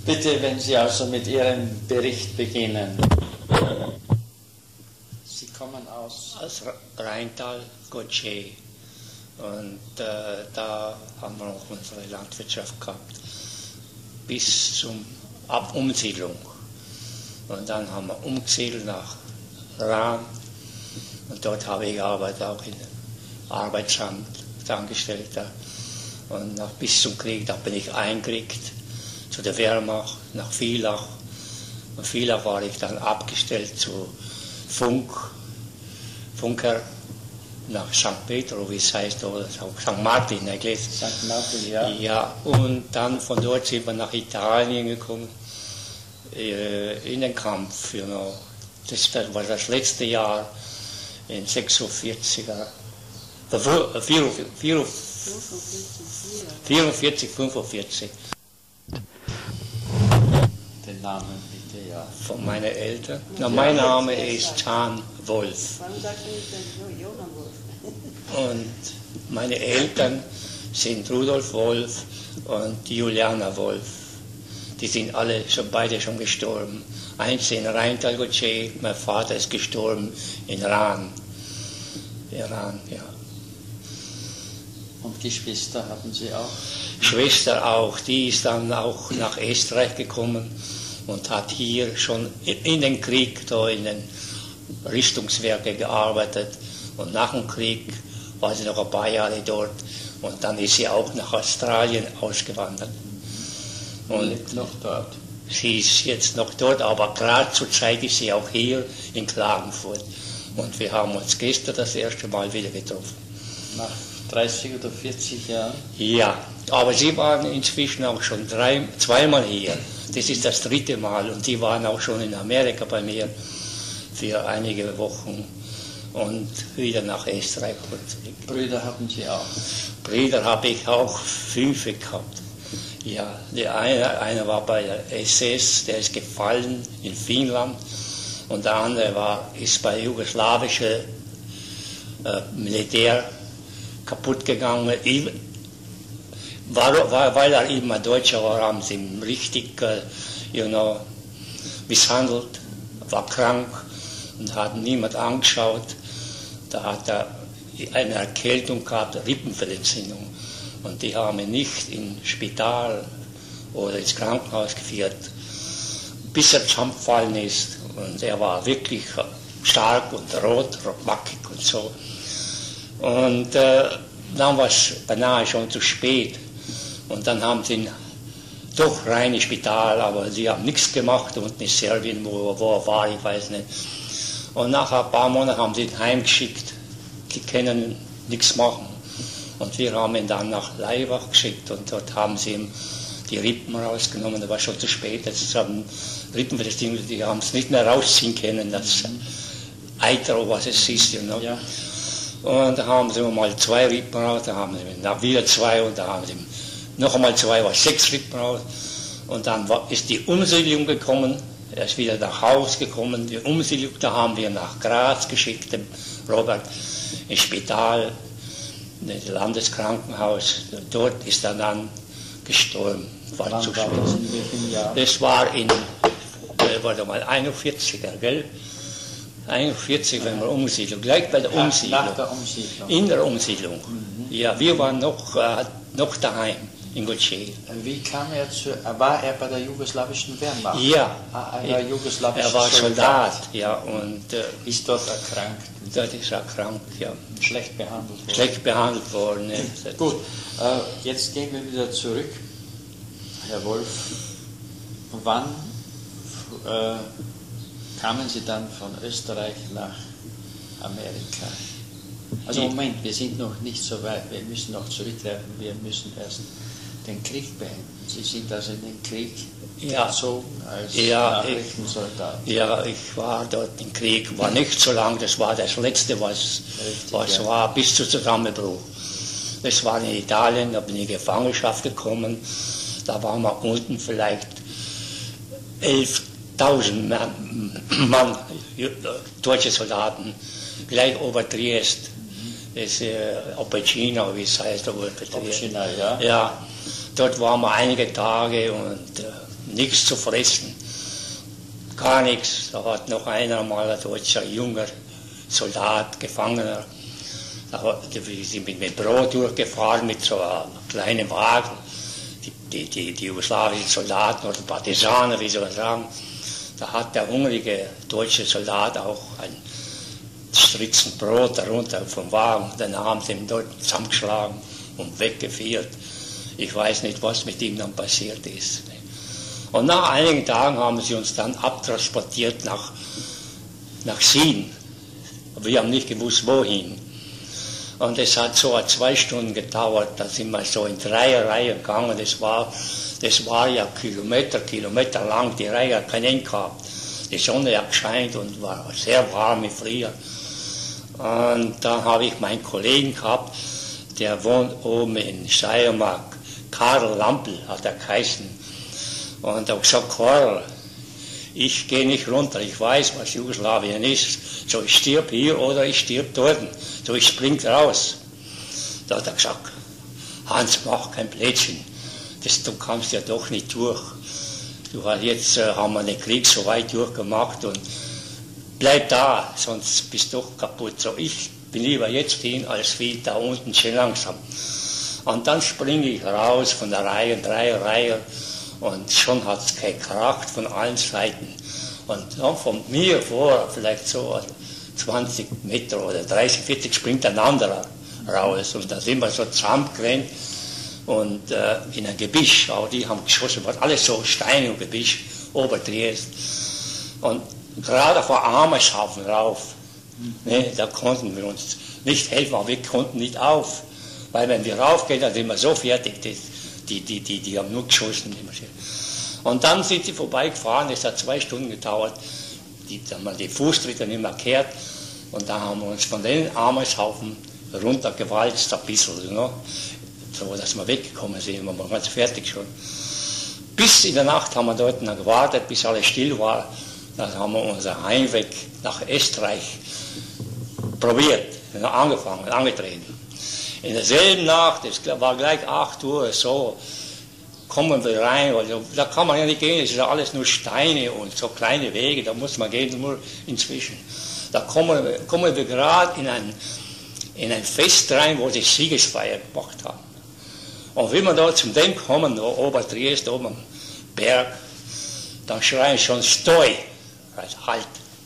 Bitte, wenn Sie also mit Ihrem Bericht beginnen. Sie kommen aus Rheintal, Gotschee. Und da haben wir noch unsere Landwirtschaft gehabt. Bis zum Umsiedlung. Und dann haben wir umgesiedelt nach Rahn. Und dort habe ich gearbeitet, auch in Arbeitsamt, als Angestellter. Und bis zum Krieg, da bin ich eingekriegt zu der Wehrmacht, nach Villach. Und Villach war ich dann abgestellt zu Funker, nach St. Petro, wie es heißt, oder St. Martin eigentlich. St. Martin, ja. Ja, und dann von dort sind wir nach Italien gekommen, in den Kampf. You know. Das war das letzte Jahr in 46er, 44, 45. Den Namen bitte, ja. Von meinen Eltern. Na, mein Name ist Jan Wolf. Warum sagst du nicht Johann Wolf? Und meine Eltern sind Rudolf Wolf und Juliana Wolf. Die sind alle beide schon gestorben. Eins in Rheintal, Gotschee, mein Vater ist gestorben in Rahn. Iran, ja. Und Geschwister hatten Sie auch? Schwester auch, die ist dann auch nach Österreich gekommen und hat hier schon in den Krieg, da in den Rüstungswerken gearbeitet. Und nach dem Krieg war sie noch ein paar Jahre dort und dann ist sie auch nach Australien ausgewandert. Und lebt noch dort? Sie ist jetzt noch dort, aber gerade zur Zeit ist sie auch hier in Klagenfurt. Und wir haben uns gestern das erste Mal wieder getroffen. Nach 30 oder 40 Jahren? Ja, aber sie waren inzwischen auch schon zweimal hier. Das ist das dritte Mal und die waren auch schon in Amerika bei mir für einige Wochen und wieder nach Österreich zurück. Brüder hatten Sie auch? Brüder habe ich auch 5 gehabt. Ja, der eine war bei der SS, der ist gefallen in Finnland. Und der andere ist bei jugoslawischen Militär kaputt gegangen. Weil er eben ein Deutscher war, haben sie ihn richtig misshandelt, war krank und hat niemand angeschaut. Da hat er eine Erkältung gehabt, Rippenfellentzündung. Und die haben ihn nicht ins Spital oder ins Krankenhaus geführt, bis er zusammengefallen ist. Und er war wirklich stark und rot, backig und so. Und dann war es beinahe schon zu spät. Und dann haben sie ihn doch rein ins Spital, aber sie haben nichts gemacht unten in Serbien, wo er war, ich weiß nicht. Und nach ein paar Monaten haben sie ihn heimgeschickt. Die können nichts machen. Und wir haben ihn dann nach Laibach geschickt und dort haben sie ihm die Rippen rausgenommen, das war schon zu spät. Jetzt haben Rippenverletzungen, die haben es nicht mehr rausziehen können, das Eiter, was es ist. You know? Ja. Und da haben sie mal 2 Rippen raus, da haben sie wieder 2 und da haben sie noch einmal 2, war 6 Rippen raus. Und dann ist die Umsiedlung gekommen, er ist wieder nach Hause gekommen, die Umsiedlung, da haben wir nach Graz geschickt, dem Robert, ins Spital, das Landeskrankenhaus, dort ist er dann gestorben. War zu spät. In welchem Jahr? Das war in, warte mal, 41er, gell? 41, wenn wir Umsiedlung, gleich bei der Umsiedlung. Nach der Umsiedlung. In der Umsiedlung. Ja, wir waren noch daheim in Gotschee. Wie kam er zu, war er bei der jugoslawischen Wehrmacht? Ja. Er war Soldat, ja, und ist dort erkrankt. Dort ist er krank, ja. Schlecht behandelt worden. Schlecht behandelt worden, ja. Gut, jetzt gehen wir wieder zurück. Herr Wolf, wann kamen Sie dann von Österreich nach Amerika? Also Moment, wir sind noch nicht so weit, wir müssen noch zurückgreifen, wir müssen erst den Krieg beenden. Sie sind also in den Krieg gezogen als Nachrichtensoldat. Ja, ich war dort im Krieg, war nicht so lang, das war das Letzte, was war, bis zum Zusammenbruch. Das war in Italien, da bin ich in Gefangenschaft gekommen, da waren wir unten vielleicht 11.000 Mann, deutsche Soldaten, gleich über Triest. Das Opecina, wie es heißt, Opecina, ja. Ja, dort waren wir einige Tage und nichts zu fressen, gar nichts. Da hat noch einer mal ein deutscher junger Soldat, Gefangener, wir sind mit Brot durchgefahren, mit so einem kleinen Wagen. Die jugoslawischen Soldaten oder Partisanen, wie soll man sagen, da hat der hungrige deutsche Soldat auch ein Stritzen Brot darunter vom Wagen, dann haben sie ihn dort zusammengeschlagen und weggeführt. Ich weiß nicht, was mit ihm dann passiert ist. Und nach einigen Tagen haben sie uns dann abtransportiert nach Süden. Wir haben nicht gewusst, wohin. Und es hat so 2 Stunden gedauert, da sind wir so in 3 Reihen gegangen. Das war ja Kilometer lang, die Reihe hat kein Ende gehabt. Die Sonne hat gescheint und war sehr warm im Frühjahr. Und da habe ich meinen Kollegen gehabt, der wohnt oben in Steiermark. Karl Lampel hat er geheißen. Und er hat gesagt, Karl, ich gehe nicht runter, ich weiß, was Jugoslawien ist. So, ich stirb hier oder ich stirb dort. So, ich spring raus. Da hat er gesagt, Hans, mach kein Blödsinn. Du kommst ja doch nicht durch. Jetzt haben wir den Krieg so weit durchgemacht und bleib da, sonst bist du doch kaputt. So, ich bin lieber jetzt hin, als wie da unten schön langsam. Und dann springe ich raus von der Reihe, 3 Reihen, und schon hat es gekracht von allen Seiten. Und dann von mir vor, vielleicht so 20 Meter oder 30, 40, springt ein anderer raus. Und da sind wir so zusammengerannt und in ein Gebüsch. Auch die haben geschossen, war alles so Steine und Gebüsch, Obertriest. Und gerade vor Amershaufen rauf, ne, da konnten wir uns nicht helfen, aber wir konnten nicht auf. Weil wenn wir raufgehen, dann sind wir so fertig, die haben nur geschossen. Und dann sind sie vorbeigefahren, es hat 2 Stunden gedauert, dann haben wir die Fußtritte nicht mehr gehört und dann haben wir uns von den Amershaufen runtergewalzt ein bisschen, ne? So dass wir weggekommen sind, wir waren ganz fertig schon. Bis in der Nacht haben wir dort noch gewartet, bis alles still war, dann haben wir unseren Heimweg nach Österreich probiert, angetreten. In derselben Nacht, es war gleich 8 Uhr, so, kommen wir rein, weil da kann man ja nicht gehen, es ist ja alles nur Steine und so kleine Wege, da muss man gehen, nur inzwischen. Da kommen wir gerade in ein Fest rein, wo sie Siegesfeier gemacht haben. Und wenn wir da zum dem kommen, da Obertriest, oben am Berg, dann schreien schon Stoi, also halt.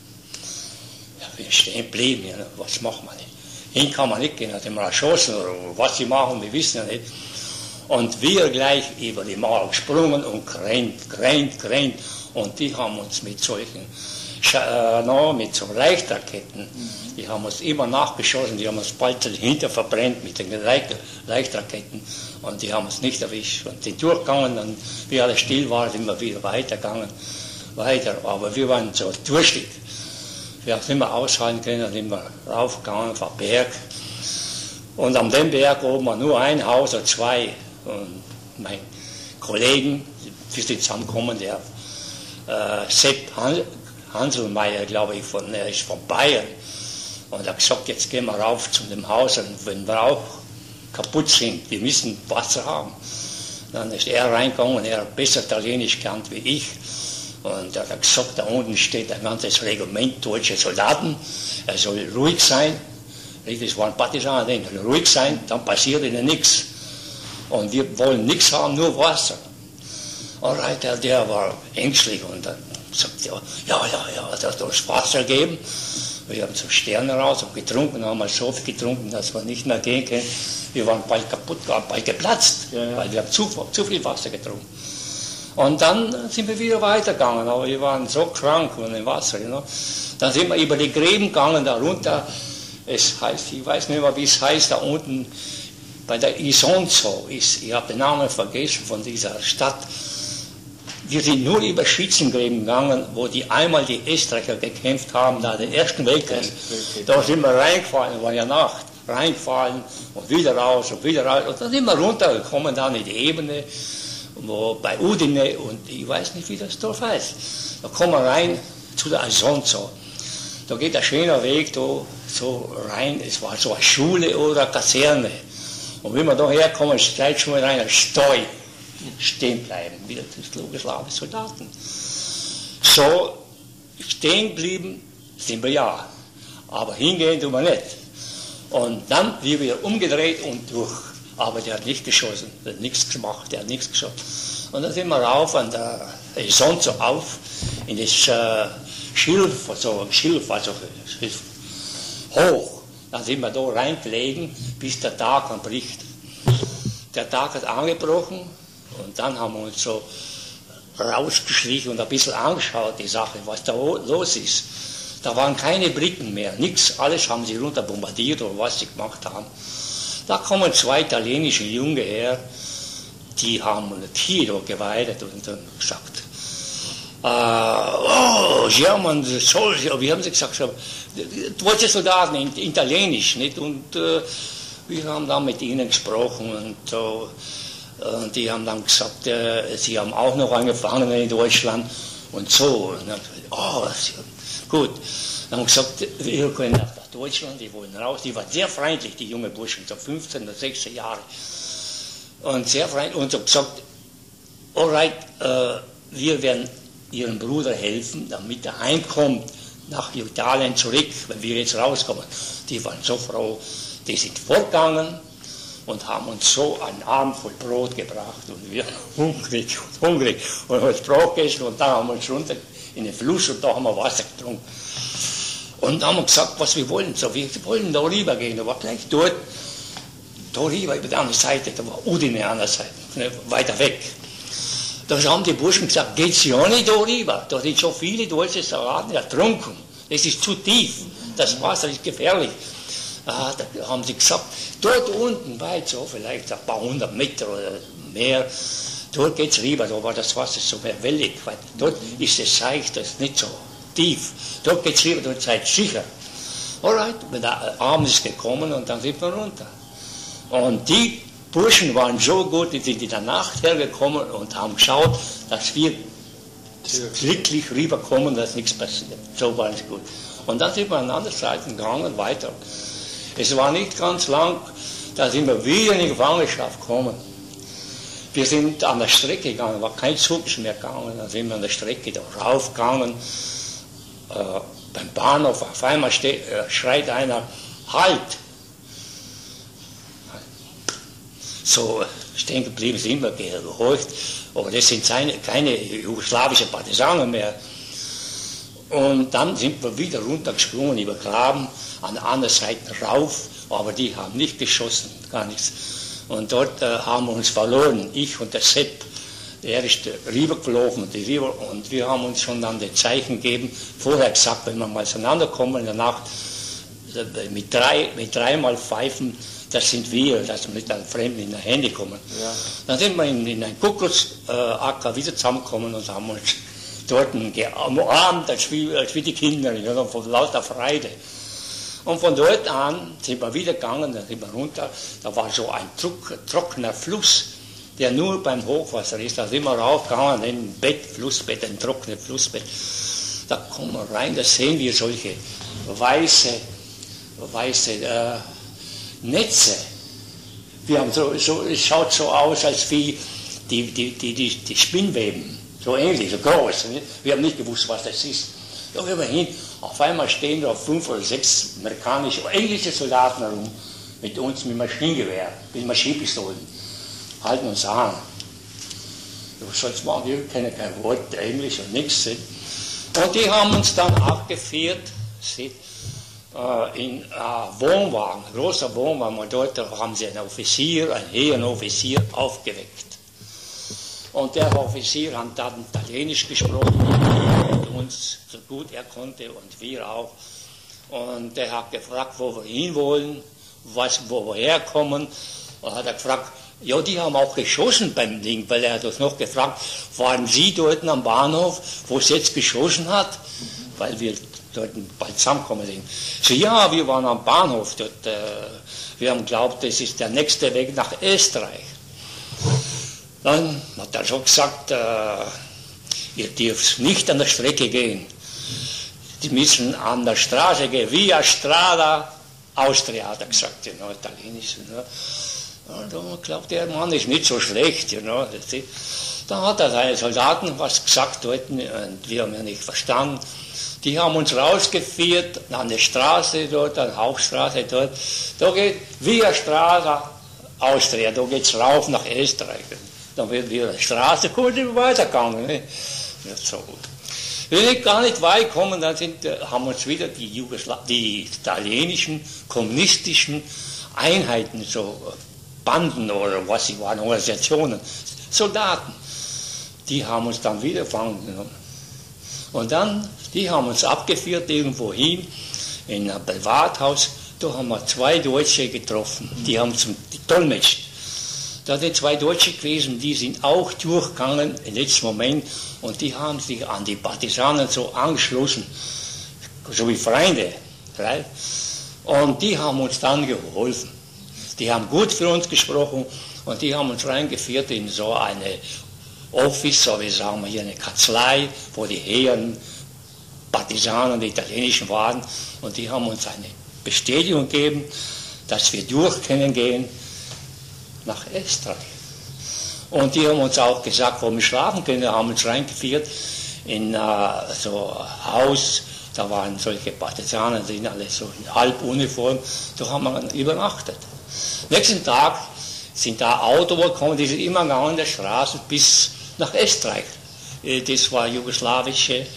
Ja, wir stehen geblieben, ja, was machen wir nicht? Hin kann man nicht gehen, hat immer erschossen oder was sie machen, wir wissen ja nicht. Und wir gleich über die Mauer gesprungen und gerannt. Und die haben uns mit solchen, mit so Leichtraketen, die haben uns immer nachgeschossen, die haben uns bald dahinter verbrennt mit den Leichtraketen. Und die haben uns nicht erwischt. Und die durchgegangen, und wie alles still war, sind wir wieder weiter. Aber wir waren so durstig. Wir haben es nicht mehr aushalten können, dann sind wir raufgegangen auf den Berg. Und an dem Berg oben war nur ein Haus oder 2. Und mein Kollegen, wir sind zusammengekommen, der Sepp Hanselmeier, glaube ich, er ist von Bayern. Und er hat gesagt, jetzt gehen wir rauf zu dem Haus, und wenn wir auch kaputt sind, wir müssen Wasser haben. Dann ist er reingegangen und er hat besser Italienisch gekannt wie ich. Und er hat gesagt, da unten steht ein ganzes Regiment deutsche Soldaten, er soll ruhig sein. Das waren Partisanen, die sollen ruhig sein, dann passiert ihnen nichts. Und wir wollen nichts haben, nur Wasser. Und der war ängstlich und dann sagt er, ja, das soll Wasser geben. Wir haben so Sterne raus und getrunken, haben wir so viel getrunken, dass wir nicht mehr gehen können. Wir waren bald kaputt, bald geplatzt, weil wir haben zu viel Wasser getrunken. Und dann sind wir wieder weitergegangen, aber wir waren so krank von dem Wasser. You know. Dann sind wir über die Gräben gegangen, da runter. Es heißt, ich weiß nicht mehr, wie es heißt, da unten bei der Isonzo ist, ich habe den Namen vergessen von dieser Stadt. Wir sind nur über Schützengräben gegangen, wo einmal die Österreicher gekämpft haben, da den Ersten Weltkrieg. Da sind wir reingefallen, war ja Nacht, reingefallen und wieder raus und wieder raus. Und dann sind wir runtergekommen, dann in die Ebene, wo bei Udine, und ich weiß nicht, wie das Dorf heißt. Da kommen wir rein zu der Isonzo. Da geht ein schöner Weg da so rein, es war so eine Schule oder eine Kaserne. Und wenn wir da herkommen, ist gleich schon mal rein, ein Steu. stehen bleiben, wieder jugoslawische Soldaten. So stehen geblieben sind wir ja, aber hingehen tun wir nicht. Und dann wir wieder umgedreht und durch. Aber der hat nicht geschossen, der hat nichts gemacht, der hat nichts geschossen. Und dann sind wir rauf an der Horizont so auf, in das Schilf, also hoch. Dann sind wir da reingelegen, bis der Tag anbricht. Der Tag hat angebrochen und dann haben wir uns so rausgeschlichen und ein bisschen angeschaut, die Sache, was da los ist. Da waren keine Briten mehr, nichts, alles haben sie runter bombardiert oder was sie gemacht haben. Da kommen 2 italienische Junge her, die haben ein Tier geweidet und dann gesagt, German Soldier, wie haben sie gesagt, deutsche Soldaten in Italienisch, nicht? Und wir haben dann mit ihnen gesprochen und die haben dann gesagt, sie haben auch noch einen Gefangenen in Deutschland und so. Und dann, gut. Dann haben wir gesagt, wir können nach Deutschland, die wollen raus. Die waren sehr freundlich, die junge Burschen, so 15 oder 16 Jahre. Und sehr freundlich. Und so gesagt, alright, wir werden ihrem Bruder helfen, damit er heimkommt, nach Italien zurück, wenn wir jetzt rauskommen. Die waren so froh, die sind vorgegangen und haben uns so einen Abend voll Brot gebracht. Und wir hungrig und haben das Brot gegessen und dann haben wir uns runter in den Fluss und da haben wir Wasser getrunken. Und dann haben wir gesagt, was wir wollen. So, wir wollen da rüber gehen. Da war gleich dort, da rüber über die andere Seite, da war Udine an der anderen Seite, weiter weg. Da haben die Burschen gesagt, geht's ja nicht da rüber. Da sind so viele deutsche Soldaten ertrunken. Das ist zu tief. Das Wasser ist gefährlich. Da haben sie gesagt, dort unten, weit so, vielleicht ein paar 100 Meter oder mehr, dort geht's rüber. Da war das Wasser so mehr wellig. Dort ist es seicht, das ist nicht so tief. Dort geht's rüber, dort seid sicher. Alright, der Abend ist gekommen und dann sind wir runter. Und die Burschen waren so gut, die sind in der Nacht hergekommen und haben geschaut, dass wir glücklich rüberkommen, dass nichts passiert. So war es gut. Und dann sind wir an andere Seite gegangen, weiter. Es war nicht ganz lang, da sind wir wieder in die Gefangenschaft gekommen. Wir sind an der Strecke gegangen, war kein Zug mehr gegangen, dann sind wir an der Strecke da raufgegangen. Beim Bahnhof auf einmal schreit einer, halt! So stehen geblieben, sind wir gehorcht, aber das sind keine jugoslawischen Partisanen mehr. Und dann sind wir wieder runtergesprungen über Graben, an der anderen Seite rauf, aber die haben nicht geschossen, gar nichts. Und dort haben wir uns verloren, ich und der Sepp. Der ist rübergelaufen und wir haben uns schon dann das Zeichen gegeben, vorher gesagt, wenn wir mal auseinanderkommen in der Nacht, mit dreimal pfeifen, das sind wir, dass wir mit einem Fremden in die Hände kommen. Ja. Dann sind wir in einen Kuckucksacker wieder zusammengekommen und haben uns dort umarmt, als wie die Kinder, ja, von lauter Freude. Und von dort an sind wir wieder gegangen, dann sind wir runter, da war so ein trockener Fluss, der nur beim Hochwasser ist. Da sind wir raufgegangen, ein Bett, Flussbett, ein trockenes Flussbett. Da kommen wir rein, da sehen wir solche weiße Netze. Wir haben es schaut so aus, als wie die Spinnweben, so ähnlich, so groß. Wir haben nicht gewusst, was das ist. Da gehen wir hin, auf einmal stehen da 5 oder 6 amerikanische, englische Soldaten herum, mit uns mit Maschinengewehr, mit Maschinenpistolen. Halten uns an. Sonst machen wir kein Wort Englisch und nichts. Und die haben uns dann abgeführt in Wohnwagen, großer Wohnwagen. Und dort haben sie einen hehren Offizier aufgeweckt. Und der Offizier hat dann Italienisch gesprochen mit uns, so gut er konnte und wir auch. Und der hat gefragt, wo wir hinwollen, wo wir herkommen. Und hat er gefragt, ja, die haben auch geschossen beim Ding, weil er hat uns noch gefragt, waren Sie dort am Bahnhof, wo es jetzt geschossen hat? Weil wir dort bald zusammenkommen sind. So, ja, wir waren am Bahnhof dort. Wir haben geglaubt, das ist der nächste Weg nach Österreich. Dann hat er schon gesagt, ihr dürft nicht an der Strecke gehen. Die müssen an der Straße gehen, via Strada Austria, hat er gesagt, in Italienisch. Und da haben wir geglaubt, der Mann ist nicht so schlecht. Da hat er seine Soldaten was gesagt dort und wir haben ja nicht verstanden. Die haben uns rausgeführt an der Straße dort, an der Hauptstraße dort. Da geht Via Strada Austria, da geht es rauf nach Österreich. Dann wird wieder die Straße kurz weitergegangen. Ne? Ja, so gut. Wenn wir gar nicht weit kommen, dann haben uns wieder die italienischen kommunistischen Einheiten, so Banden oder was sie waren, Organisationen, Soldaten, die haben uns dann wieder gefangen genommen. Und dann, die haben uns abgeführt irgendwo hin, in ein Privathaus, da haben wir 2 Deutsche getroffen, die haben zum Dolmetsch. Da sind 2 Deutsche gewesen, die sind auch durchgegangen im letzten Moment und die haben sich an die Partisanen so angeschlossen, so wie Freunde. Und die haben uns dann geholfen. Die haben gut für uns gesprochen und die haben uns reingeführt in so eine Office, so wie sagen wir hier eine Kanzlei, wo die Herren, Partisanen, die italienischen waren und die haben uns eine Bestätigung gegeben, dass wir durch können gehen nach Österreich. Und die haben uns auch gesagt, wo wir schlafen können, haben uns reingeführt in so ein Haus, da waren solche Partisanen, die sind alle so in Halbuniform, da haben wir übernachtet. Nächsten Tag sind da Autos gekommen, die sind immer gegangen in der Straße bis nach Österreich. Das war jugoslawische,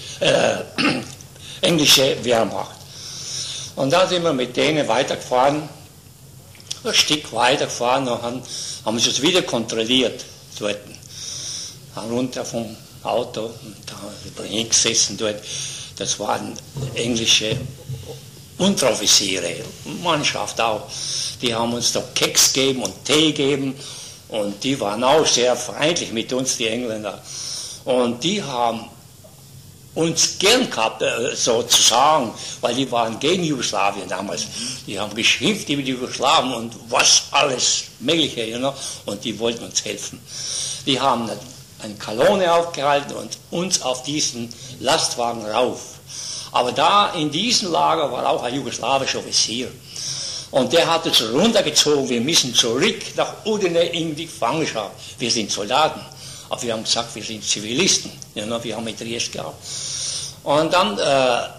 englische Wehrmacht. Und dann sind wir mit denen weitergefahren, ein Stück weitergefahren und haben uns das wieder kontrolliert dort. Runter vom Auto und da haben wir hingesessen dort. Das waren englische Unteroffiziere, Mannschaft auch. Die haben uns da Keks gegeben und Tee gegeben und die waren auch sehr freundlich mit uns, die Engländer. Und die haben uns gern gehabt, sozusagen, weil die waren gegen Jugoslawien damals. Die haben geschimpft über die Jugoslawen und was alles Mögliche, und die wollten uns helfen. Die haben eine Kolonne aufgehalten und uns auf diesen Lastwagen rauf. Aber da in diesem Lager war auch ein jugoslawischer Offizier. Und der hat uns runtergezogen, wir müssen zurück nach Udine in die Gefangenschaft. Wir sind Soldaten. Aber wir haben gesagt, wir sind Zivilisten. Wir haben mit Triest gehabt. Und dann, der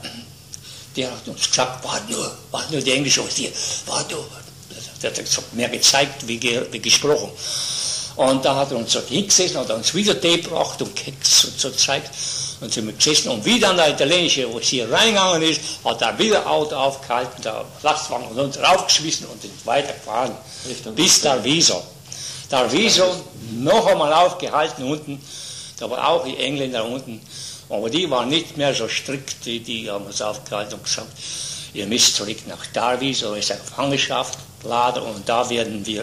hat uns gesagt, warte nur, der englische Offizier, warte nur. Der hat mir gezeigt, wie gesprochen. Und da hat er uns so hingesessen, hat uns wieder Tee gebracht und Keks und so gezeigt. Und sind wir gesessen und wie dann der italienische Offizier reingegangen ist, hat er wieder Auto aufgehalten, der Lastwagen und uns raufgeschmissen und sind weitergefahren bis Tarviso. Tarviso noch einmal aufgehalten unten, da war auch die Engländer unten, aber die waren nicht mehr so strikt, die haben uns aufgehalten und gesagt, ihr müsst zurück nach Tarviso, ist eine Gefangenschaft, Lager, und da werden wir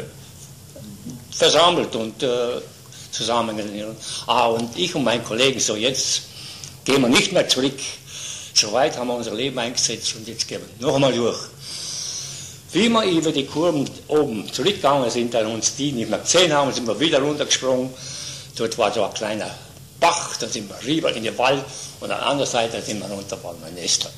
versammelt und zusammengenommen. Und ich und mein Kollegen, so jetzt gehen wir nicht mehr zurück. Soweit haben wir unser Leben eingesetzt und jetzt gehen wir noch einmal durch. Wie wir über die Kurven oben zurückgegangen sind, dann uns die nicht mehr gesehen haben, sind wir wieder runtergesprungen. Dort war so ein kleiner Bach, da sind wir rüber in den Wald und an der anderen Seite sind wir runter, waren wir in Österreich.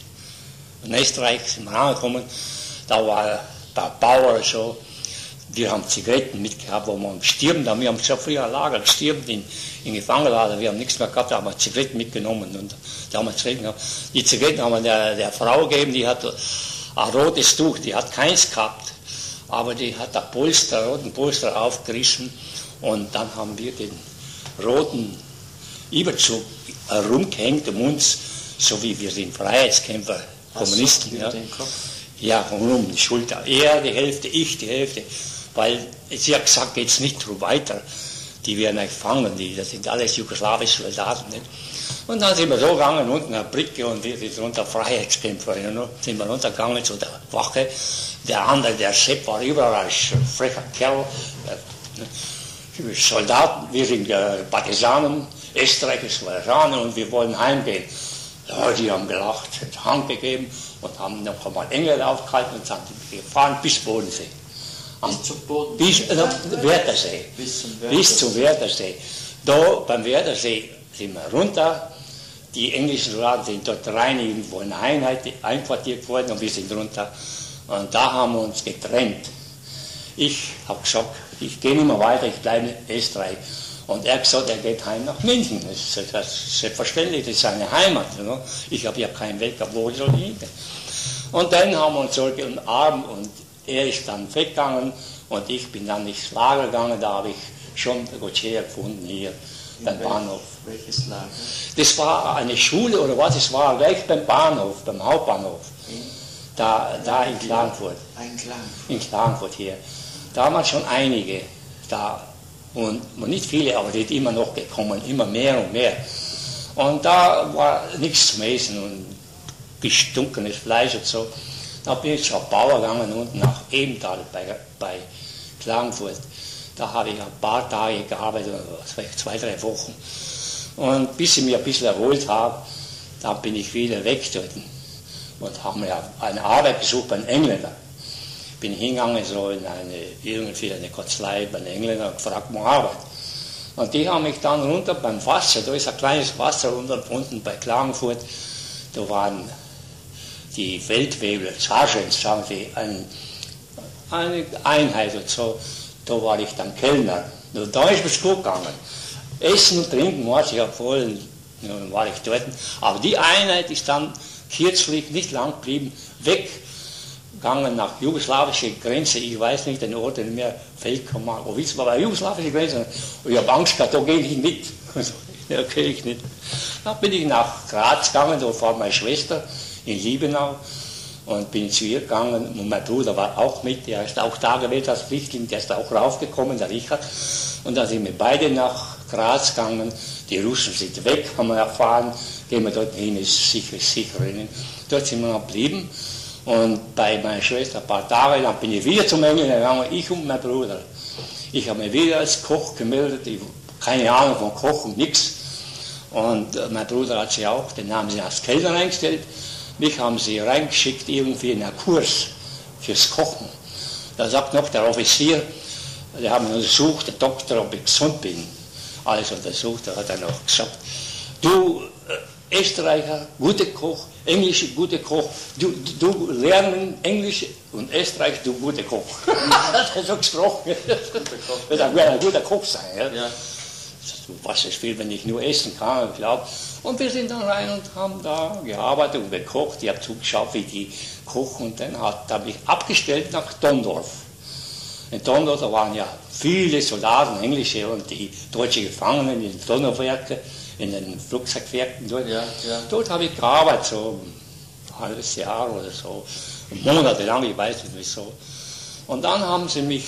In Österreich sind wir angekommen, da war ein Bauer so, wir haben Zigaretten mitgehabt, wo wir gestirbt haben. Wir haben schon früher ein Lager gestirbt in Gefangenenlager, wir haben nichts mehr gehabt, da haben wir Zigaretten mitgenommen und da haben wir Zigaretten gehabt. Die Zigaretten haben wir der Frau gegeben, die hat ein rotes Tuch, die hat keins gehabt, aber die hat ein Polster, roten Polster aufgerissen und dann haben wir den roten Überzug herumgehängt um uns, so wie wir sind Freiheitskämpfer, Kommunisten. So, den Kopf. Ja, um die Schulter. Er die Hälfte, ich die Hälfte. Weil sie hat gesagt, geht's nicht so weiter. Die werden gefangen, das sind alles jugoslawische Soldaten. Nicht? Und dann sind wir so gegangen, unten eine Brücke und wir sind runter Freiheitskämpfer. Sind wir runtergegangen zu der Wache. Der andere, der Sepp, war überall ein frecher Kerl. Soldaten, wir sind Partisanen, österreichische Partisanen und wir wollen heimgehen. Ja, die haben gelacht, Hand gegeben und haben noch einmal Engländer aufgehalten und sind gefahren bis Bodensee. Bis zum Boden? Bis Wörthersee. Bis zum Wörthersee. Da beim Wörthersee sind wir runter. Die englischen Soldaten sind dort rein irgendwo in eine Einheit einquartiert worden und wir sind runter. Und da haben wir uns getrennt. Ich habe gesagt, ich gehe nicht mehr weiter, ich bleibe in Österreich. Und er hat gesagt, er geht heim nach München. Das ist selbstverständlich, das ist seine Heimat. Ne? Ich habe ja keinen Weg gehabt, wo ich soll hingehen. Und dann haben wir uns so umarmt und er ist dann weggegangen und ich bin dann ins Lager gegangen, da habe ich schon Gotcha gefunden hier beim Bahnhof. Welches Lager? Das war eine Schule oder was es war, gleich beim Bahnhof, beim Hauptbahnhof. Da in Klagenfurt. In Klagenfurt hier. Da waren schon einige da. Und nicht viele, aber die sind immer noch gekommen, immer mehr und mehr. Und da war nichts zum Essen und gestunkenes Fleisch und so. Da bin ich auf Bauer gegangen, unten nach Ebenthal bei Klagenfurt. Da habe ich ein paar Tage gearbeitet, 2, 3 Wochen. Und bis ich mich ein bisschen erholt habe, dann bin ich wieder weg dort. Und habe mir eine Arbeit gesucht bei einem Engländer. Bin hingegangen so in irgendwie eine Kanzlei bei einem Engländer und gefragt, wo Arbeit. Und die haben mich dann runter beim Wasser, da ist ein kleines Wasser unten bei Klagenfurt, da waren die Feldwebel, Sergeants, sagen sie, eine Einheit und so, da war ich dann Kellner. Und da ist es gut gegangen. Essen und Trinken war ich ja voll, dann war ich dort. Aber die Einheit ist dann kürzlich, nicht lang geblieben, weggegangen nach jugoslawische Grenze, ich weiß nicht, den Ort nicht mehr, Feldkommando, wo wissen wir, aber jugoslawische Grenze. Und ich habe Angst gehabt, da gehe ich mit. Ja, gehe ich nicht. Dann bin ich nach Graz gegangen, da war meine Schwester in Liebenau und bin zu ihr gegangen und mein Bruder war auch mit, der ist auch da gewesen als Flüchtling, der ist auch raufgekommen, der Richard. Und dann sind wir beide nach Graz gegangen, die Russen sind weg, haben wir erfahren, gehen wir dort hin, ist sicher. Dort sind wir noch geblieben und bei meiner Schwester ein paar Tage, dann bin ich wieder zum Engländer gegangen, ich und mein Bruder. Ich habe mich wieder als Koch gemeldet, ich keine Ahnung von Kochen, nichts. Und mein Bruder hat sich auch, den haben sie als Kellner eingestellt. Mich haben sie reingeschickt irgendwie in einen Kurs fürs Kochen. Da sagt noch der Offizier, die haben untersucht, der Doktor, ob ich gesund bin. Alles untersucht, da hat er noch gesagt, du Österreicher, guter Koch, Englische, guter Koch, du lernen Englisch und Österreich, du guter Koch. Hat er so gesprochen. Das wird ein guter Koch sein. Ja? Ja. Was es will, wenn ich nur essen kann, ich glaube. Und wir sind dann rein und haben da gearbeitet und gekocht. Ich habe zugeschaut, wie die kochen. Und dann habe ich abgestellt nach Dondorf. In Dondorf, da waren ja viele Soldaten, Englische und die deutschen Gefangenen in den Donnerwerken, in den Flugzeugwerken dort. Ja, ja. Dort habe ich gearbeitet, so ein halbes Jahr oder so, monatelang, ich weiß nicht wieso. Und dann haben sie mich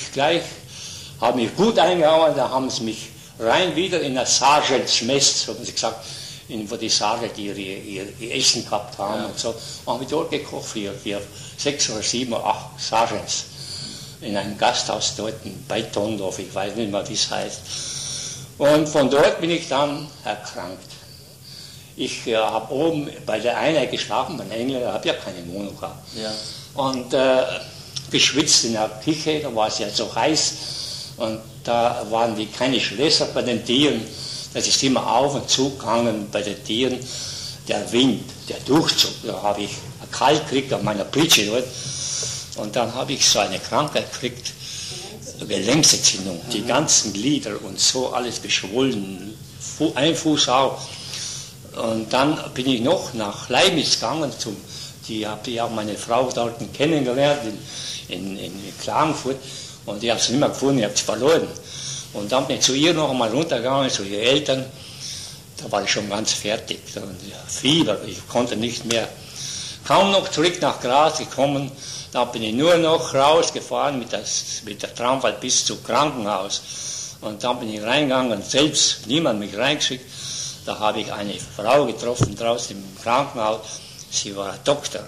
gut eingearbeitet, da haben sie mich rein wieder in der Sergeants Mess, haben sie gesagt, wo die Sergeant ihr Essen gehabt haben. Ja. Und so. Und habe ich dort gekocht für 6 oder 7 oder 8 Sergeants in einem Gasthaus dort bei Dondorf, ich weiß nicht mehr, wie es heißt. Und von dort bin ich dann erkrankt. Ich habe oben bei der Einheit geschlafen, mein Engländer, habe ja keine Wohnung gehabt. Ja. Und geschwitzt in der Küche, da war es ja so heiß. Und da waren keine Schlösser bei den Tieren. Das ist immer auf und zu gegangen bei den Tieren. Der Wind, der Durchzug, da habe ich kalt gekriegt an meiner Pritsche dort. Und dann habe ich so eine Krankheit gekriegt, Gelenksentzündung, die ganzen Glieder und so alles geschwollen, ein Fuß auch. Und dann bin ich noch nach Leibniz gegangen, die habe ich auch meine Frau dort kennengelernt in Klagenfurt. Und ich habe sie nicht mehr gefunden, ich habe sie verloren. Und dann bin ich zu ihr noch einmal runtergegangen, zu ihren Eltern. Da war ich schon ganz fertig. Und Fieber, ich konnte nicht mehr. Kaum noch zurück nach Graz gekommen, da bin ich nur noch rausgefahren mit der Tramfahrt bis zum Krankenhaus. Und dann bin ich reingegangen, selbst niemand mich reingeschickt. Da habe ich eine Frau getroffen draußen im Krankenhaus. Sie war ein Doktor.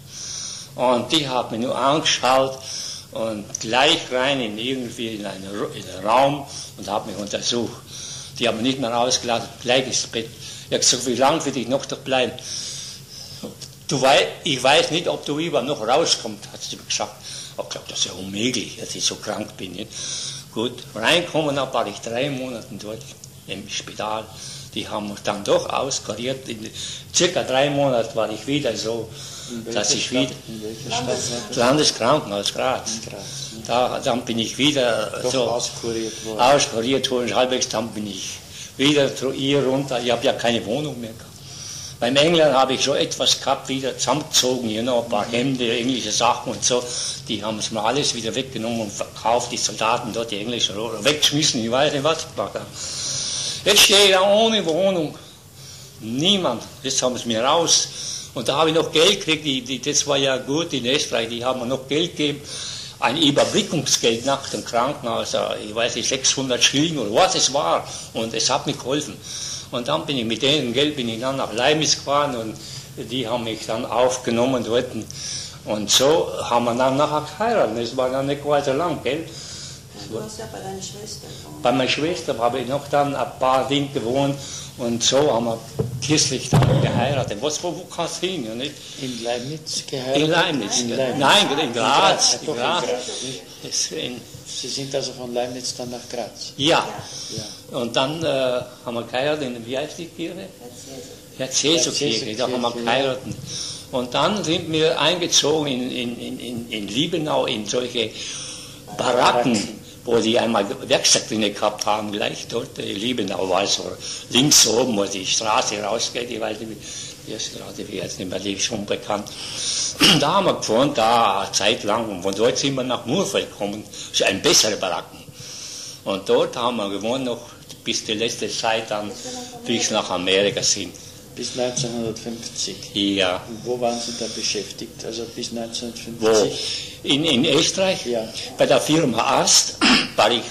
Und die hat mich nur angeschaut und gleich rein in einen Raum und hat mich untersucht. Die haben mich nicht mehr ausgeladen, gleich ins Bett. Ich habe gesagt, wie lange will ich noch da bleiben? Ich weiß nicht, ob du überhaupt noch rauskommst, hat sie gesagt. Ich habe gesagt, das ist ja unmöglich, dass ich so krank bin. Nicht? Gut, reinkommen, dann war ich 3 Monate dort im Spital. Die haben mich dann doch auskuriert. In circa 3 Monaten war ich wieder so dass ich wieder... In welcher Stadt war das? Landeskrankenhaus Graz. In Graz. Dann bin ich wieder Doch so auskuriert worden. halbwegs, dann bin ich wieder hier runter. Ich habe ja keine Wohnung mehr gehabt. Beim England habe ich schon etwas gehabt, wieder zusammengezogen, ein paar Hemden, englische Sachen und so. Die haben es mir alles wieder weggenommen und verkauft, die Soldaten dort, die englischen, oder weggeschmissen, ich weiß nicht, was ich gemacht habe. Jetzt stehe ich da ohne Wohnung. Niemand. Jetzt haben sie mir raus. Und da habe ich noch Geld gekriegt, das war ja gut in Österreich, die haben mir noch Geld gegeben. Ein Überbrückungsgeld nach dem Krankenhaus, ich weiß nicht, 600 Schilling oder was es war. Und es hat mir geholfen. Und dann bin ich mit dem Geld dann nach Leibniz gefahren und die haben mich dann aufgenommen dort. Und so haben wir dann nachher geheiratet. Das war dann nicht weiter lang, gell? Du hast ja bei deiner Schwester gewohnt. Bei meiner Schwester habe ich noch dann ein paar Dinge gewohnt und so haben wir kirchlich dann geheiratet. Wo kannst du hin? Ja, nicht? In Leibniz geheiratet? In Leibniz. In Leibniz. Nein, in Graz. Doch, in Graz. Deswegen. Sie sind also von Leibniz dann nach Graz? Ja. Ja. Und dann haben wir geheiratet in, wie heißt die Kirche? Herz-Jesu-Kirche, da haben wir geheiratet. Und dann sind wir eingezogen in Liebenau in solche Baracken, wo die einmal Werkstattklinik gehabt haben, gleich dort. Liebenau war so links oben, wo die Straße rausgeht, ich weiß nicht, die Straße wie jetzt nicht mehr, die ist schon bekannt. Da haben wir gewohnt, da eine Zeit lang, und von dort sind wir nach Murfeld gekommen, das ist ein besserer Baracken. Und dort haben wir gewohnt noch bis die letzte Zeit dann, bis nach Amerika sind. Bis 1950? Ja. Und wo waren Sie da beschäftigt, also bis 1950? Wo? In Österreich? Ja. Bei der Firma Ast war ich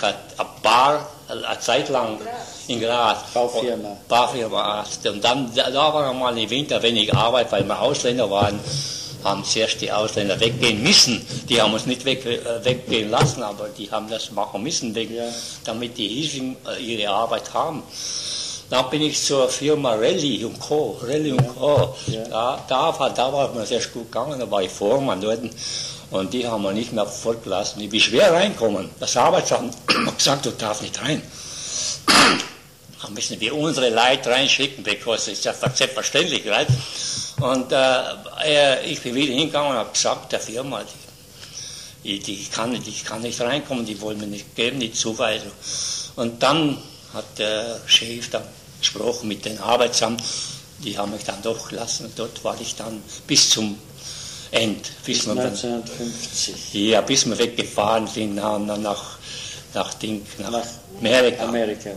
eine Zeit lang in Graz. Baufirma. Baufirma Ast. Und dann, da war einmal im Winter wenig Arbeit, weil wir Ausländer waren, haben zuerst die Ausländer weggehen müssen. Die haben uns nicht weggehen lassen, aber die haben das machen müssen, damit die Hiesigen ihre Arbeit haben. Dann bin ich zur Firma Rally & Co. Ja. Da war mir sehr gut gegangen, da war ich Vormann dort. Und die haben wir nicht mehr fortgelassen. Ich bin schwer reinkommen. Das Arbeitsamt hat gesagt, du darfst nicht rein. Da müssen wir unsere Leute reinschicken, because das ist ja selbstverständlich, right? Und ich bin wieder hingegangen und habe gesagt, der Firma, ich kann nicht reinkommen, die wollen mir nicht geben, die Zuweisung. Und dann hat der Chef dann gesprochen mit dem Arbeitsamt, die haben mich dann doch gelassen. Und dort war ich dann bis zum Ende. Bis 1950? Ja, bis wir weggefahren sind nach Amerika.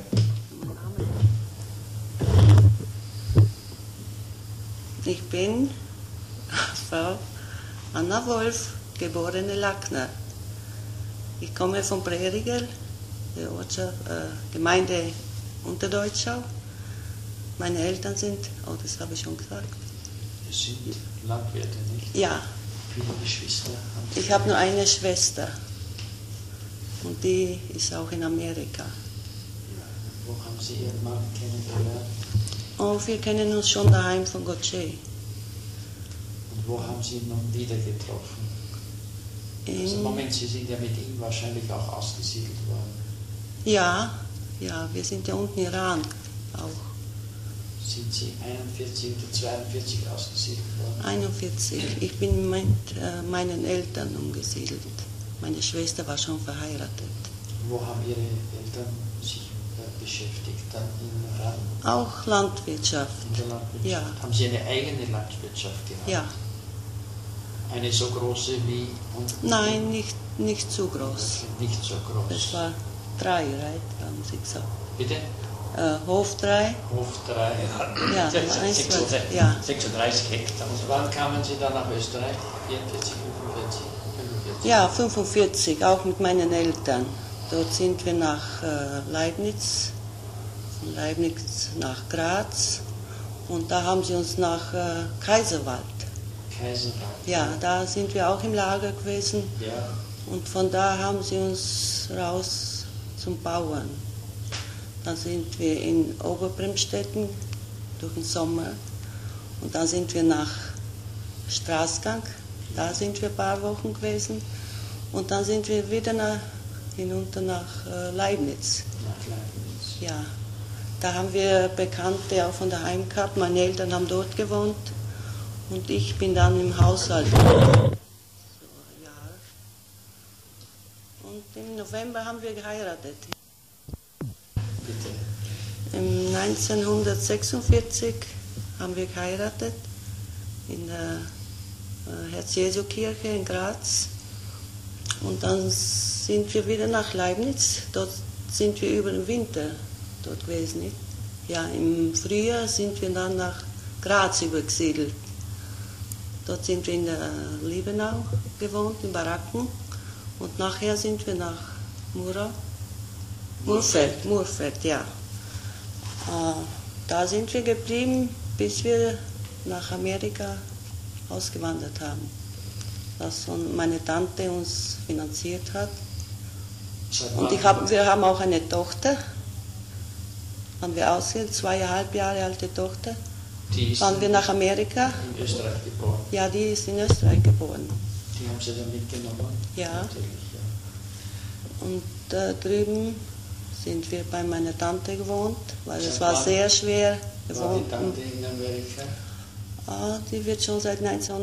Ich bin Frau Anna Wolf, geborene Lackner. Ich komme von Prärigel, der Gemeinde Unterdeutschau. Meine Eltern sind, das habe ich schon gesagt. Sie sind Landwirte, nicht? Ja. Wie viele Geschwister haben Sie? Ich habe nur eine Schwester und die ist auch in Amerika. Ja. Wo haben Sie Ihren Mann kennengelernt? Und wir kennen uns schon daheim von Gautier. Und wo haben Sie ihn nun wieder getroffen? Also im Moment, Sie sind ja mit ihm wahrscheinlich auch ausgesiedelt worden. Ja, wir sind ja unten in Iran auch. Sind Sie 41 oder 42 ausgesiedelt worden? 41. Ich bin mit meinen Eltern umgesiedelt. Meine Schwester war schon verheiratet. Wo haben Ihre Eltern sich beschäftigt? Dann in Iran? Auch Landwirtschaft. In der Landwirtschaft? Ja. Haben Sie eine eigene Landwirtschaft gehabt? Ja. Eine so große wie? Nein, nicht so groß. Nicht so groß. Das war 3, right? Haben Sie gesagt. Bitte? Hof 3. Hof 3. Ja, 36 Hektar. Und wann kamen Sie dann nach Österreich? 44, 45? Ja, 45, auch mit meinen Eltern. Dort sind wir nach Leibniz, von Leibniz nach Graz und da haben sie uns nach Kaiserwald. Ja, da sind wir auch im Lager gewesen. Ja. Und von da haben sie uns raus zum Bauern. Dann sind wir in Oberbremstetten durch den Sommer und dann sind wir nach Straßgang, da sind wir ein paar Wochen gewesen und dann sind wir wieder hinunter nach Leibniz. Nach Leibniz. Ja, da haben wir Bekannte auch von daheim gehabt, meine Eltern haben dort gewohnt und ich bin dann im Haushalt. So ein Jahr. Und im November haben wir geheiratet. Bitte. 1946 haben wir geheiratet in der Herz-Jesu-Kirche in Graz. Und dann sind wir wieder nach Leibniz. Dort sind wir über den Winter dort gewesen. Nicht? Ja, im Frühjahr sind wir dann nach Graz übergesiedelt. Dort sind wir in der Liebenau gewohnt, in Baracken. Und nachher sind wir nach Murfeld, ja. Da sind wir geblieben, bis wir nach Amerika ausgewandert haben. Das meine Tante uns finanziert hat. Und wir haben auch eine Tochter, haben wir ausgewählt, 2,5 Jahre alte Tochter. Waren wir nach Amerika. In Österreich geboren. Ja, die ist in Österreich geboren. Die haben Sie dann mitgenommen? Ja. Natürlich, ja. Und drüben sind wir bei meiner Tante gewohnt, weil es war Wann sehr schwer. war die Tante in Amerika? Die wird schon seit 1900.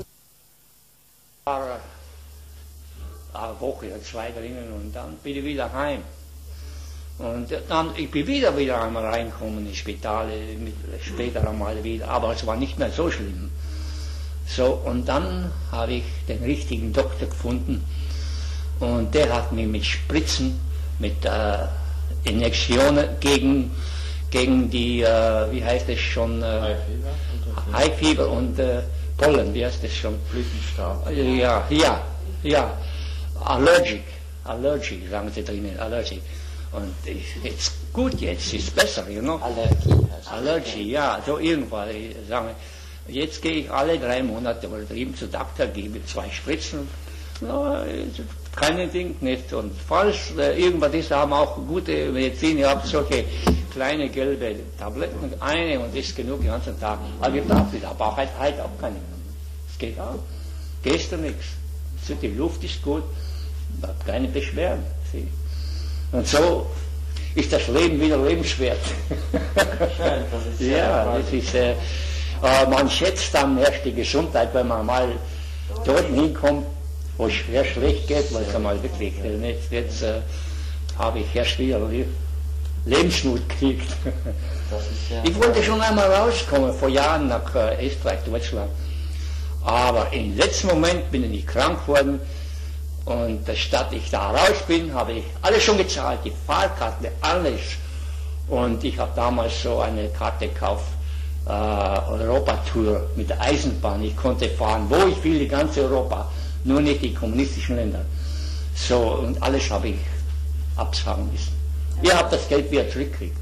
Eine Woche oder 2 drinnen und dann bin ich wieder heim. Und dann, ich bin wieder einmal reingekommen ins Spital, später einmal wieder, aber es war nicht mehr so schlimm. So, und dann habe ich den richtigen Doktor gefunden und der hat mich mit Spritzen, mit Injektionen gegen die, wie heißt das schon, Haifieber und Pollen, wie heißt das schon? Blütenstaub. Ja. Allergic, sagen sie drinnen, allergic. Und jetzt gut, jetzt ist besser, you know. Allergie heißt Allergie, ja, so irgendwann. Ich sage, jetzt gehe ich alle 3 Monate oder drüben zum Doktor, gebe 2 Spritzen. No, keine Ding nicht. Und falls irgendwas ist, haben auch gute Medizin, ihr habt solche kleine gelbe Tabletten, eine und ist genug den ganzen Tag. Aber ich darf nicht, aber auch halt auch keine. Es geht auch. Gestern nichts. Die Luft ist gut, habe keine Beschwerden. Und so ist das Leben wieder lebenswert. Schön, das ist ja, das ist, man schätzt dann erst die Gesundheit, wenn man mal dort hinkommt, wo es schwer schlecht geht, weil es einmal wirklich, jetzt habe ich erst wieder Lebensmut gekriegt. Ich wollte schon einmal rauskommen, vor Jahren nach Österreich, Deutschland. Aber im letzten Moment bin ich krank geworden und statt ich da raus bin, habe ich alles schon gezahlt, die Fahrkarte, alles. Und ich habe damals so eine Karte gekauft, Europatour mit der Eisenbahn. Ich konnte fahren, wo ich will, die ganze Europa, nur nicht die kommunistischen Länder. So, und alles habe ich absagen müssen. Ihr habt das Geld wieder zurückgekriegt.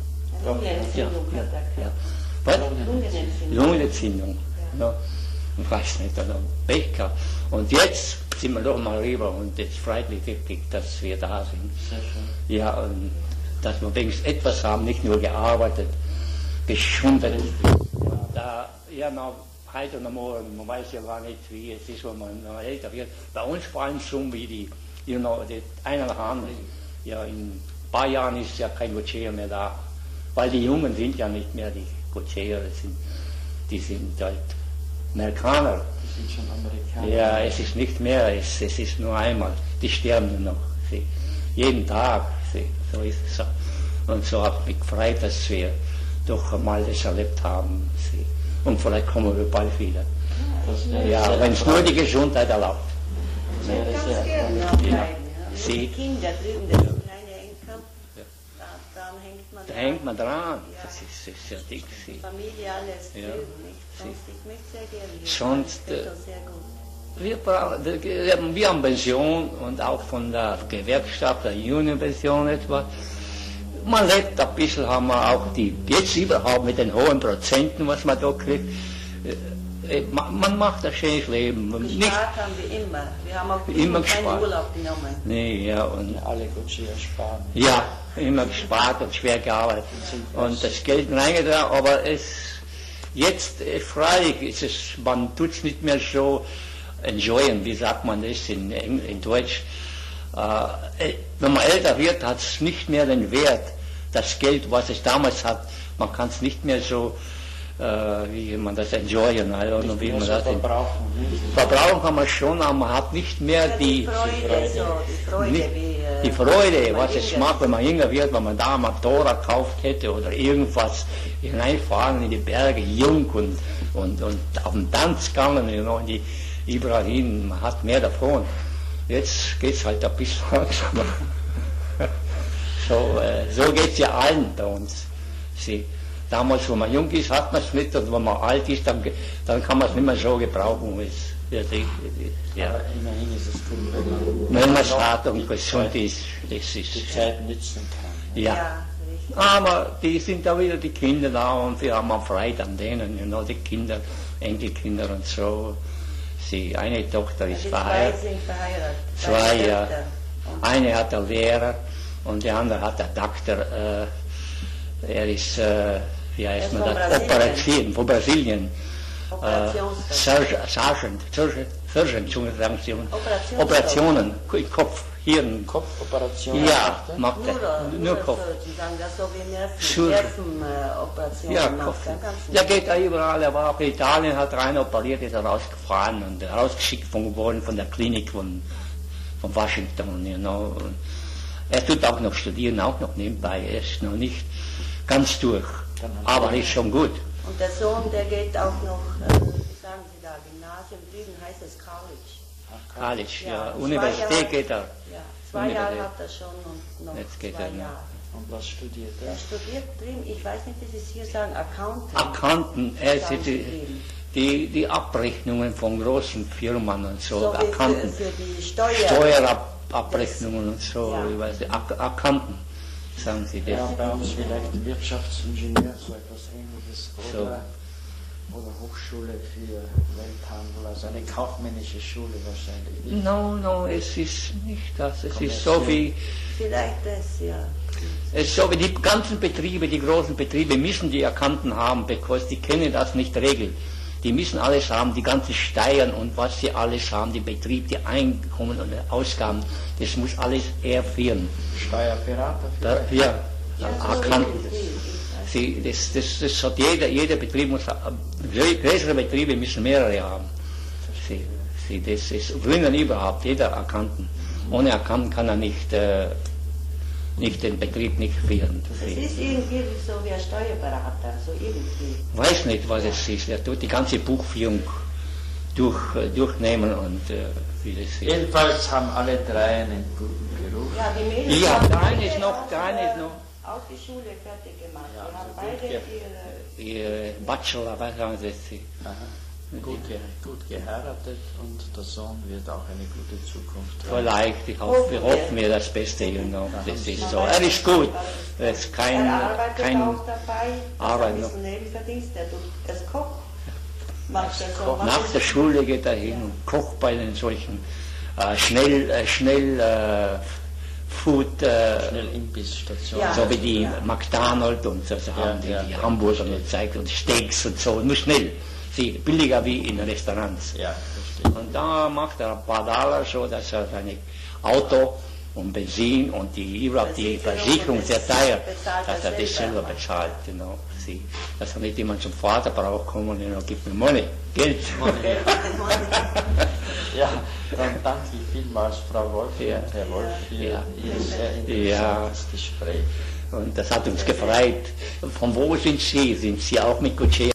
Lungenentzündung. Ja. Ich weiß nicht, oder Becher. Und jetzt sind wir doch mal rüber und jetzt freut mich wirklich, dass wir da sind. Sehr schön. Ja, und dass wir wenigstens etwas haben, nicht nur gearbeitet, geschundet. Da, ja, noch heute und morgen, man weiß ja gar nicht, wie es ist, wenn man älter wird. Bei uns fallen schon wie die eine nach anderen. Ja, in ein paar Jahren ist ja kein Guccier mehr da, weil die Jungen sind ja nicht mehr die Guccier, die sind halt Amerikaner. Die sind schon Amerikaner. Ja, es ist nicht mehr, es ist nur einmal. Die sterben nur noch. Jeden Tag. So ist es. Und so habe ich mich gefreut, dass wir doch mal das erlebt haben. Und vielleicht kommen wir bald wieder. Ja, wenn es nur die Gesundheit erlaubt. Ich würde ganz gerne auch bleiben. Die Kinder drüben, das kleine Enkel, da hängt man dran. Da hängt man dran. Ja. Das ist ja dick. Die Familie, alles Ja. drüben, nicht? Sonst, ich möchte sehr gerne hier. Sonst, Das ist doch sehr gut. Wir haben Pension und auch von der Gewerkschaft, der Union-Pension etwa. Man lebt ein bisschen, haben wir auch jetzt überhaupt mit den hohen Prozenten, was man da kriegt. Man macht ein schönes Leben. Gespart haben wir immer. Wir haben auch Immer keinen gespart. Urlaub genommen. Nee, ja, und Alle Guccier sparen. ja, immer gespart und schwer gearbeitet. Und das Geld reingetragen, aber jetzt freilich ist es, man tut es nicht mehr so enjoyen, wie sagt man das in Deutsch. Wenn man älter wird, hat es nicht mehr den Wert, das Geld, was es damals hat, man kann es nicht mehr so wie man das enjoyen, also wie man das verbrauchen. verbrauchen kann man schon, aber man hat nicht mehr die Freude, was es macht, wenn man jünger wird, wenn man da ein Motorrad gekauft hätte oder irgendwas hineinfahren in die Berge, jung und auf den Tanzgang, in die überall hin, man hat mehr davon. Jetzt geht es halt ein bisschen langsamer. So geht es ja allen bei uns. Damals, wo man jung ist, hat man es nicht, und wenn man alt ist, dann kann man es nicht mehr so gebrauchen. Ja. Aber immerhin ist es gut, wenn man es hat und gesund ist. die Zeit nützen kann. Ja. Aber die sind da wieder die Kinder da und wir haben auch Freude an denen, die Kinder, Enkelkinder und so. Eine Tochter ist verheiratet. Zwei, ja. Eine hat einen Lehrer und die andere hat einen Doktor. Er ist, wie heißt man das? Von Brasilien. Sergeant, sagen sie. Operationen, Kopf, Hirn. Kopfoperationen? Ja, macht er. Nur Kopf. Ja, Kopf. Der geht da überall. Er war auch in Italien, hat rein operiert, ist er rausgefahren und rausgeschickt worden von der Klinik von Washington. Und er tut auch noch studieren, auch noch nebenbei. Er ist noch nicht ganz durch, aber ist schon gut. Und der Sohn, der geht auch noch, wie sagen Sie da, Gymnasium, drüben heißt es College. College, ja. Universität geht er. Ja, 2 Jahre hat er schon und noch Jetzt geht 2 er Jahre. Und was studiert er? Er studiert drüben, ich weiß nicht, wie Sie es hier sagen, Accounting. Accounting, die Abrechnungen von großen Firmen und so. So Accounting. für die Steuerabrechnungen und so, Ja. ich weiß nicht, Accounting, sagen Sie das. Ja, bei uns vielleicht Wirtschaftsingenieur, so etwas Ähnliches. Oder Hochschule für Welthandel, also eine kaufmännische Schule wahrscheinlich. No, es ist nicht das. Es ist so wie, Vielleicht das, ja. es ist so wie die ganzen Betriebe, die großen Betriebe müssen die Accounten haben, because die können das nicht regeln. Die müssen alles haben, die ganzen Steuern und was sie alles haben, die Betrieb, die Einkommen und die Ausgaben, das muss alles er führen. Steuerberater vielleicht? Ja, Ja, so Accounten. Das hat jeder Betrieb muss, größere Betriebe müssen mehrere haben. Das ist früher überhaupt, jeder Accounten. Ohne Accounten kann er nicht den Betrieb nicht führen. Es ist irgendwie so wie ein Steuerberater, so irgendwie. Weiß nicht, was es ist. Er tut die ganze Buchführung durchnehmen und wie das ist. Jedenfalls haben alle drei einen guten Beruf. Ja, die Mädels Ja, haben der eine beide ist noch. auch die Schule fertig gemacht. Ja, Die haben also beide gut ihre... Ihr Bachelor, was sagen Sie? Aha. Gut geheiratet und der Sohn wird auch eine gute Zukunft haben. Vielleicht, wir hoffen mir das Beste, das ist so. Er ist gut, er ist kein Er arbeitet auch dabei, Arbeit ein noch. bisschen Nebenverdienst, der tut das Koch. Macht er so was Nach der Schule geht er hin und kocht bei den solchen Food, Schnellimbissstationen. Ja. so wie die McDonald's und so haben die Hamburger und Zeug und Steaks und so, nur schnell. Billiger wie in Restaurants. Ja, verstehe. Und da macht er ein paar Dollar, so dass er sein Auto und Benzin und die Versicherung sehr teuer, dass er das selber bezahlt. Dass er nicht jemand zum Vater braucht, kommen und gibt mir Money, Geld. Ja, dann danke ich vielmals, Frau Wolf und Herr Wolf, für Ihr sehr interessantes Gespräch. Und das hat uns gefreut. Von wo sind Sie? Sind Sie auch mit Gucci